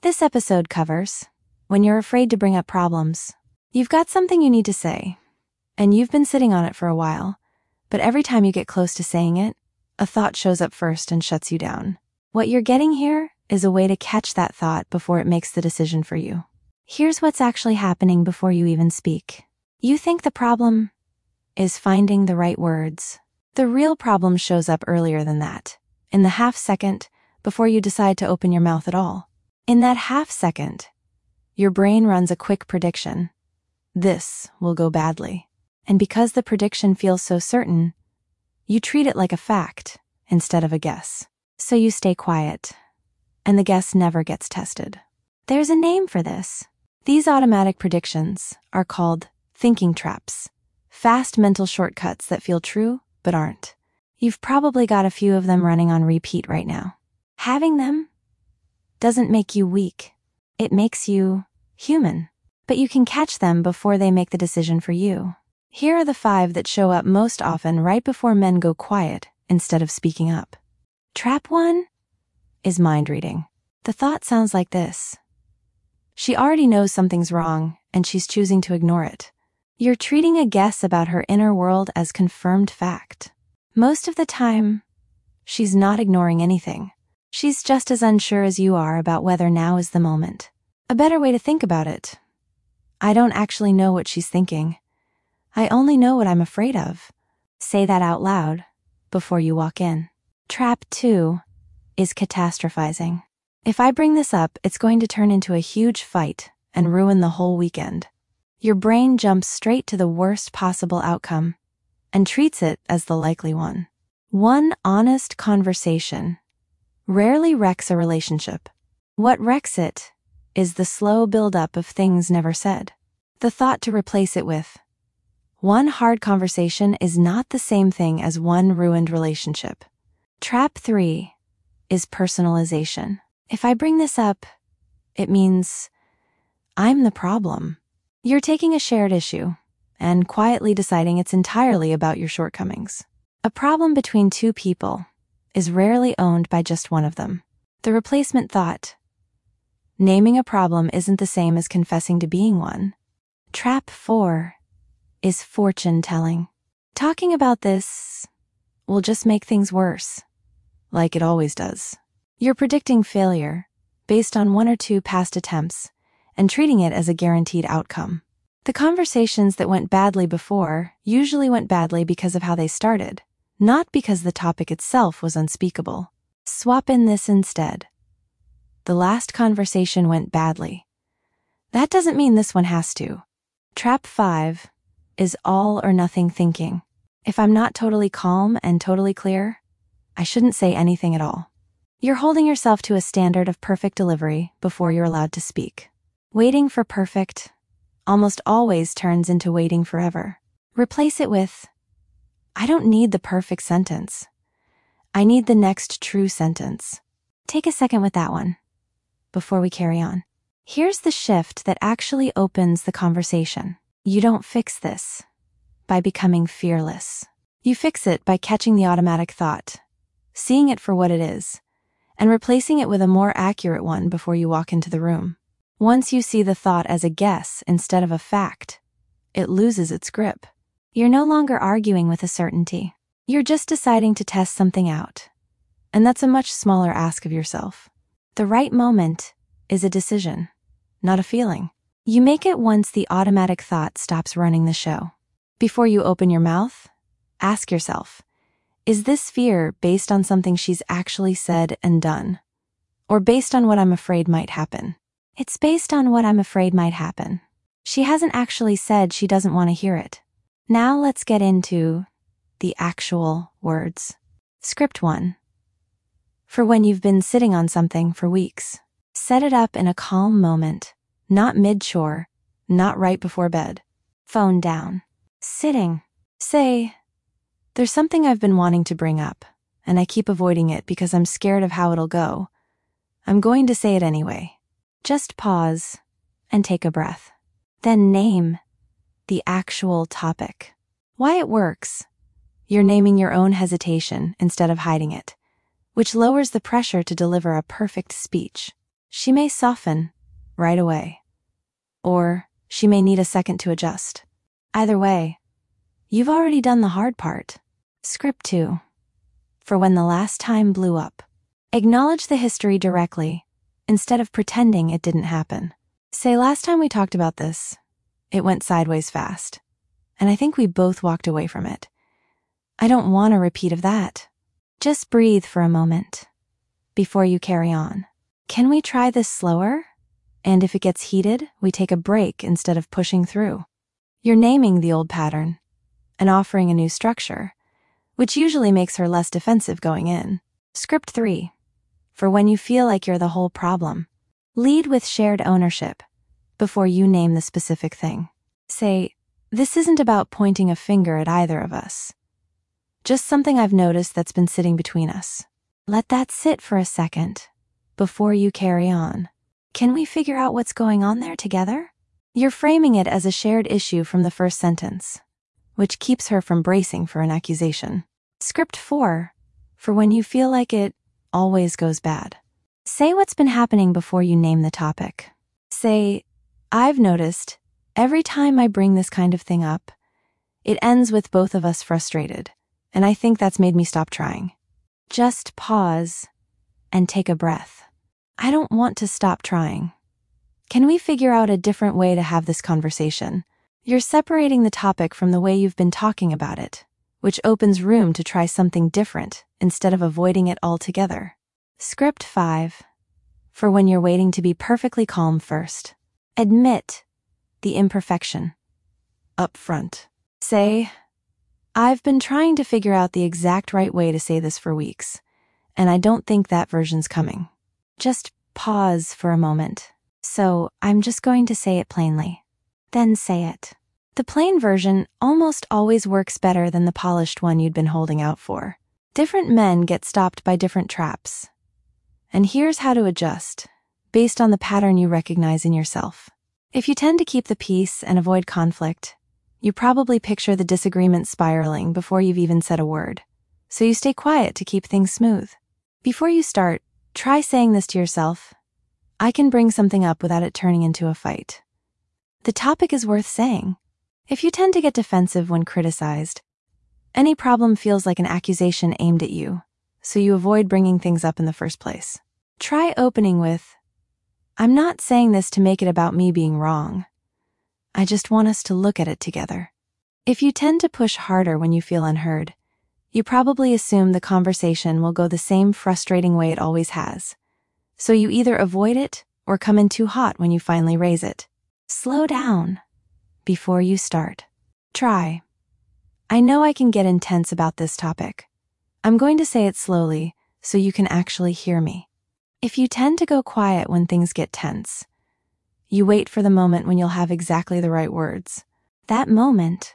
This episode covers when you're afraid to bring up problems. You've got something you need to say, and you've been sitting on it for a while, but every time you get close to saying it, a thought shows up first and shuts you down. What you're getting here is a way to catch that thought before it makes the decision for you. Here's what's actually happening before you even speak. You think the problem is finding the right words. The real problem shows up earlier than that, in the half second before you decide to open your mouth at all. In that half second, your brain runs a quick prediction. This will go badly. And because the prediction feels so certain, you treat it like a fact instead of a guess. So you stay quiet, and the guess never gets tested. There's a name for this. These automatic predictions are called thinking traps, fast mental shortcuts that feel true but aren't. You've probably got a few of them running on repeat right now. Having them doesn't make you weak. It makes you human. But you can catch them before they make the decision for you. Here are the 5 that show up most often right before men go quiet instead of speaking up. Trap 1 is mind reading. The thought sounds like this. She already knows something's wrong, and she's choosing to ignore it. You're treating a guess about her inner world as confirmed fact. Most of the time, she's not ignoring anything. She's just as unsure as you are about whether now is the moment. A better way to think about it: I don't actually know what she's thinking. I only know what I'm afraid of. Say that out loud before you walk in. Trap 2 is catastrophizing. If I bring this up, it's going to turn into a huge fight and ruin the whole weekend. Your brain jumps straight to the worst possible outcome and treats it as the likely one. One honest conversation rarely wrecks a relationship. What wrecks it is the slow buildup of things never said. The thought to replace it with one hard conversation is not the same thing as one ruined relationship. Trap 3 is personalization. If I bring this up, it means I'm the problem. You're taking a shared issue and quietly deciding it's entirely about your shortcomings. A problem between 2 people is rarely owned by just one of them. The replacement thought: naming a problem isn't the same as confessing to being one. Trap 4 is fortune telling. Talking about this will just make things worse, like it always does. You're predicting failure based on 1 or 2 past attempts and treating it as a guaranteed outcome. The conversations that went badly before usually went badly because of how they started, not because the topic itself was unspeakable. Swap in this instead. The last conversation went badly. That doesn't mean this one has to. Trap 5 is all or nothing thinking. If I'm not totally calm and totally clear, I shouldn't say anything at all. You're holding yourself to a standard of perfect delivery before you're allowed to speak. Waiting for perfect almost always turns into waiting forever. Replace it with, I don't need the perfect sentence. I need the next true sentence. Take a second with that one before we carry on. Here's the shift that actually opens the conversation. You don't fix this by becoming fearless. You fix it by catching the automatic thought, seeing it for what it is, and replacing it with a more accurate one before you walk into the room. Once you see the thought as a guess instead of a fact, it loses its grip. You're no longer arguing with a certainty. You're just deciding to test something out. And that's a much smaller ask of yourself. The right moment is a decision, not a feeling. You make it once the automatic thought stops running the show. Before you open your mouth, ask yourself, is this fear based on something she's actually said and done? Or based on what I'm afraid might happen? It's based on what I'm afraid might happen. She hasn't actually said she doesn't want to hear it. Now let's get into the actual words. Script 1. For when you've been sitting on something for weeks. Set it up in a calm moment, not mid-chore, not right before bed. Phone down. Sitting. Say, there's something I've been wanting to bring up, and I keep avoiding it because I'm scared of how it'll go. I'm going to say it anyway. Just pause and take a breath. Then name the actual topic. Why it works. You're naming your own hesitation instead of hiding it, which lowers the pressure to deliver a perfect speech. She may soften right away, or she may need a second to adjust. Either way, you've already done the hard part. Script 2. For when the last time blew up. Acknowledge the history directly, instead of pretending it didn't happen. Say, last time we talked about this, it went sideways fast, and I think we both walked away from it. I don't want a repeat of that. Just breathe for a moment before you carry on. Can we try this slower? And if it gets heated, we take a break instead of pushing through. You're naming the old pattern and offering a new structure, which usually makes her less defensive going in. Script 3. For when you feel like you're the whole problem. Lead with shared ownership before you name the specific thing. Say, this isn't about pointing a finger at either of us. Just something I've noticed that's been sitting between us. Let that sit for a second before you carry on. Can we figure out what's going on there together? You're framing it as a shared issue from the first sentence, which keeps her from bracing for an accusation. Script 4. For when you feel like it always goes bad. Say what's been happening before you name the topic. Say, I've noticed every time I bring this kind of thing up, it ends with both of us frustrated, and I think that's made me stop trying. Just pause and take a breath. I don't want to stop trying. Can we figure out a different way to have this conversation? You're separating the topic from the way you've been talking about it, which opens room to try something different instead of avoiding it altogether. Script 5. For when you're waiting to be perfectly calm first. Admit the imperfection up front. Say, I've been trying to figure out the exact right way to say this for weeks, and I don't think that version's coming. Just pause for a moment. So I'm just going to say it plainly. Then say it. The plain version almost always works better than the polished one you'd been holding out for. Different men get stopped by different traps. And here's how to adjust, based on the pattern you recognize in yourself. If you tend to keep the peace and avoid conflict, you probably picture the disagreement spiraling before you've even said a word. So you stay quiet to keep things smooth. Before you start, try saying this to yourself. I can bring something up without it turning into a fight. The topic is worth saying. If you tend to get defensive when criticized, any problem feels like an accusation aimed at you, so you avoid bringing things up in the first place. Try opening with, I'm not saying this to make it about me being wrong. I just want us to look at it together. If you tend to push harder when you feel unheard, you probably assume the conversation will go the same frustrating way it always has. So you either avoid it or come in too hot when you finally raise it. Slow down before you start. Try. I know I can get intense about this topic. I'm going to say it slowly so you can actually hear me. If you tend to go quiet when things get tense, you wait for the moment when you'll have exactly the right words. That moment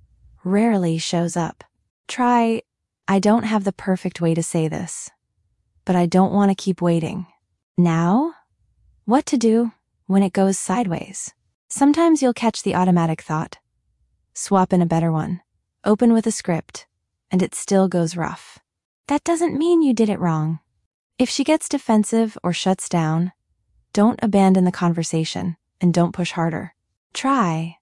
rarely shows up. Try, I don't have the perfect way to say this, but I don't want to keep waiting. Now, what to do when it goes sideways? Sometimes you'll catch the automatic thought. Swap in a better one. Open with a script, and it still goes rough. That doesn't mean you did it wrong. If she gets defensive or shuts down, don't abandon the conversation and don't push harder. Try.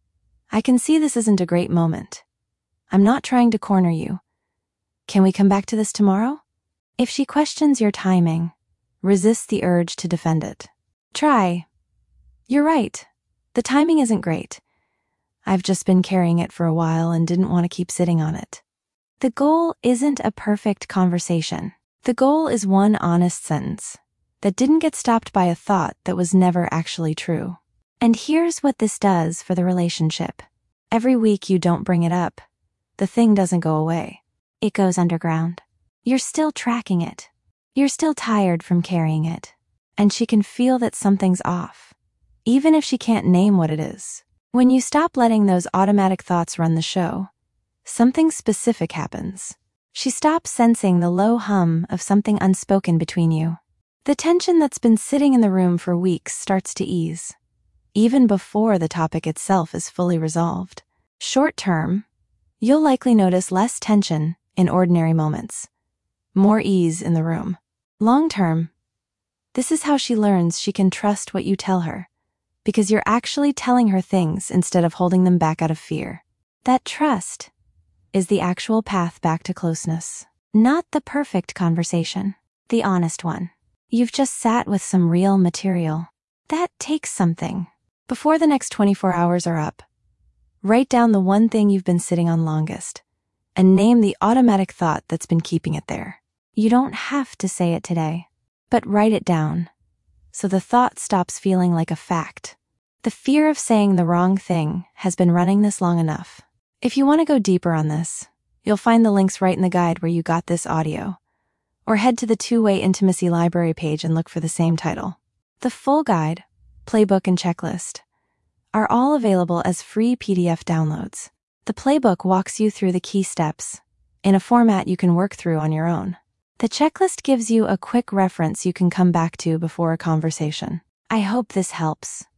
I can see this isn't a great moment. I'm not trying to corner you. Can we come back to this tomorrow? If she questions your timing, resist the urge to defend it. Try. You're right. The timing isn't great. I've just been carrying it for a while and didn't want to keep sitting on it. The goal isn't a perfect conversation. The goal is one honest sentence that didn't get stopped by a thought that was never actually true. And here's what this does for the relationship. Every week you don't bring it up, the thing doesn't go away. It goes underground. You're still tracking it. You're still tired from carrying it. And she can feel that something's off, even if she can't name what it is. When you stop letting those automatic thoughts run the show, something specific happens. She stops sensing the low hum of something unspoken between you. The tension that's been sitting in the room for weeks starts to ease, even before the topic itself is fully resolved. Short term, you'll likely notice less tension in ordinary moments, more ease in the room. Long term, This is how she learns she can trust what you tell her, because you're actually telling her things instead of holding them back out of fear. That trust is the actual path back to closeness. Not the perfect conversation, the honest one. You've just sat with some real material. That takes something. Before the next 24 hours are up, write down the one thing you've been sitting on longest, and name the automatic thought that's been keeping it there. You don't have to say it today, but write it down, so the thought stops feeling like a fact. The fear of saying the wrong thing has been running this long enough. If you want to go deeper on this, you'll find the links right in the guide where you got this audio, or head to the Two-Way Intimacy Library page and look for the same title. The full guide, playbook, and checklist are all available as free PDF downloads. The playbook walks you through the key steps in a format you can work through on your own. The checklist gives you a quick reference you can come back to before a conversation. I hope this helps.